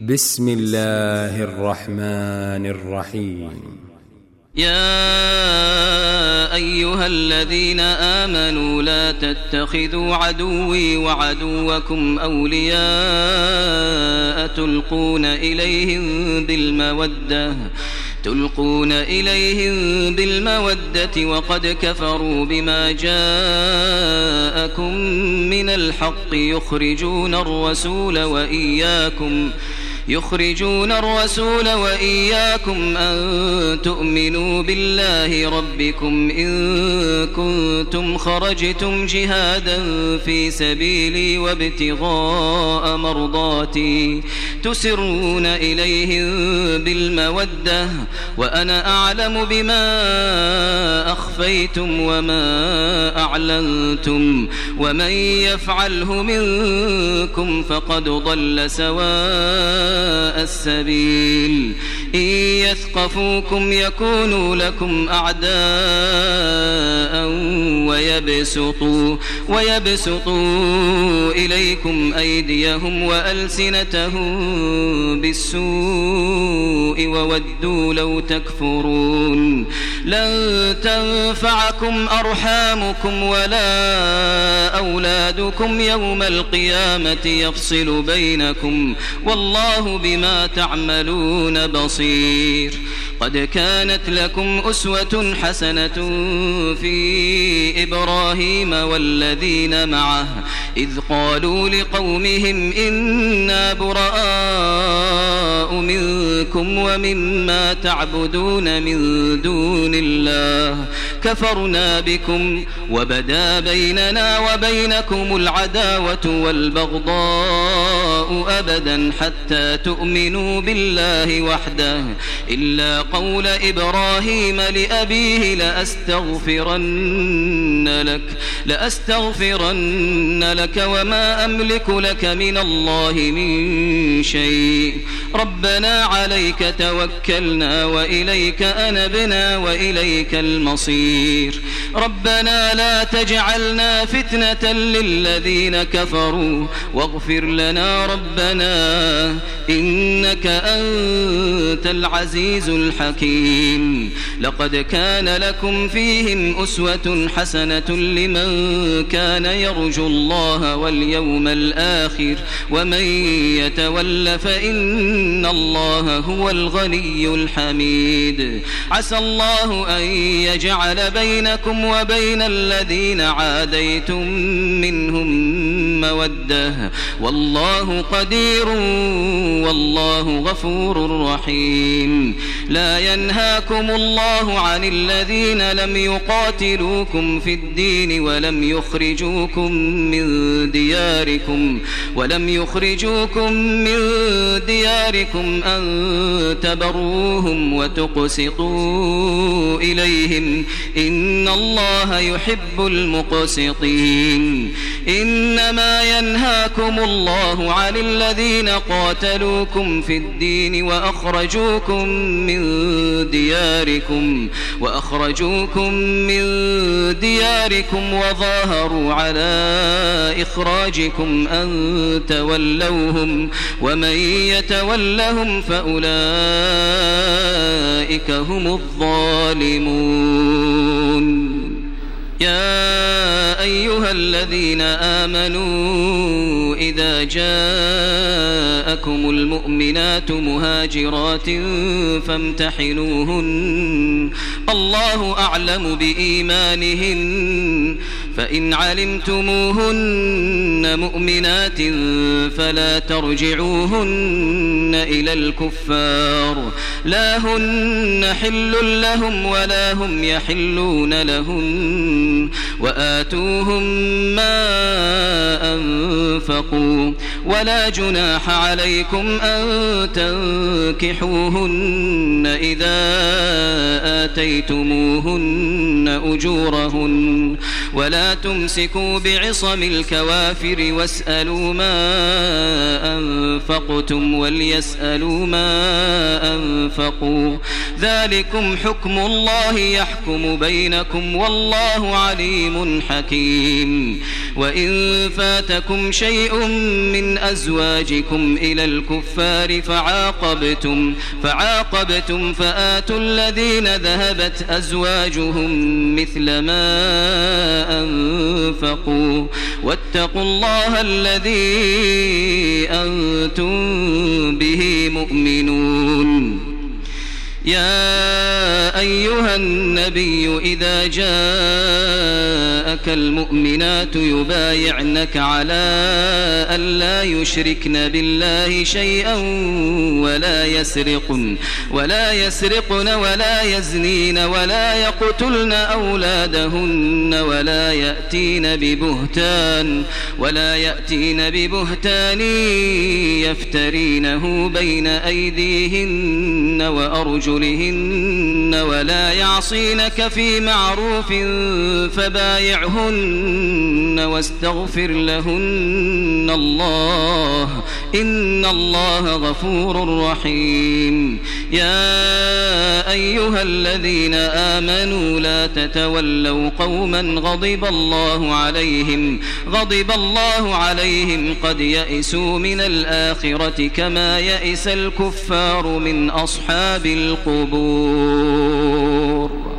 بسم الله الرحمن الرحيم. يا أيها الذين آمنوا لا تتخذوا عدوي وعدوكم أولياء تلقون إليهم بالمودة وقد كفروا بما جاءكم من الحق يخرجون الرسول وإياكم أن تؤمنوا بالله ربكم إن كنتم خرجتم جهادا في سبيلي وابتغاء مرضاتي تسرون إليهم بالمودة وأنا أعلم بما أخفيتم وما أعلنتم ومن يفعله منكم فقد ضل سواء السبيل. إن يثقفوكم يكونوا لكم أعداء ويبسطوا إليكم أيديهم وألسنتهم بالسوء وودوا لو تكفرون. لن تنفعكم أرحامكم ولا أولادكم يوم القيامة يفصل بينكم والله بما تعملون بصير. قد كانت لكم أسوة حسنة في إبراهيم والذين معه إذ قالوا لقومهم إنا براء منكم ومما تعبدون من دون الله كفرنا بكم وبدا بيننا وبينكم العداوة والبغضاء أبدا حتى تؤمنوا بالله وحده إلا قول إبراهيم لأبيه لأستغفرن لك وما أملك لك من الله من شيء. ربنا عليك توكلنا وإليك أنبنا وإليك المصير. ربنا لا تجعلنا فتنة للذين كفروا واغفر لنا ربنا إنك أنت العزيز الحكيم. لقد كان لكم فيهم أسوة حسنة لمن كان يرجو الله واليوم الآخر ومن يتول فإن الله هو الغني الحميد. عسى الله أن يجعل بينكم وبين الذين عاديتم منهم مودة والله قدير والله غفور رحيم. لا ينهاكم الله عن الذين لم يقاتلوكم في الدين ولم يخرجوكم من دياركم أن تبروهم وتقسطوا إليهم إن الله يحب المقسطين. إنما ينهاكم الله عن الذين قاتلوكم في الدين وأخرجوكم من دياركم وظاهروا على إخراجكم أن تولوهم ومن يتولهم فأولئك هم الظالمون. يا أيها الذين آمنوا إذا جاءكم المؤمنات مهاجرات فامتحنوهن الله أعلم بإيمانهن فإن علمتموهن مؤمنات فلا ترجعوهن إلى الكفار لا هن حل لهم ولا هم يحلون لهن وآتوهم ما أنفقوا ولا جناح عليكم أن تنكحوهن إذا آتيتموهن أجورهن ولا تمسكوا بعصم الكوافر واسألوا ما أنفقتم وليسألوا ما أنفقوا ذلكم حكم الله يحكم بينكم والله عليم حكيم. وإن فاتكم شيء من أزواجكم إلى الكفار فعاقبتم فآتوا الذين ذهبت أزواجهم مثل ما أنفقوا واتقوا الله الذي أنتم به مؤمنون. يا أيها النبي إذا جاءك المؤمنات يبايعنك على أن لا يشركن بالله شيئا ولا يسرقن ولا يزنين ولا يقتلن أولادهن ولا يأتين ببهتان يفترينه بين أيديهن وأرجلهن ولا يعصينك في معروف فبايعهن واستغفر لهن الله إن الله غفور رحيم. يا أيها الذين آمنوا لا تتولوا قوما غضب الله عليهم قد يئسوا من الآخرة كما يئس الكفار من أصحاب القبور.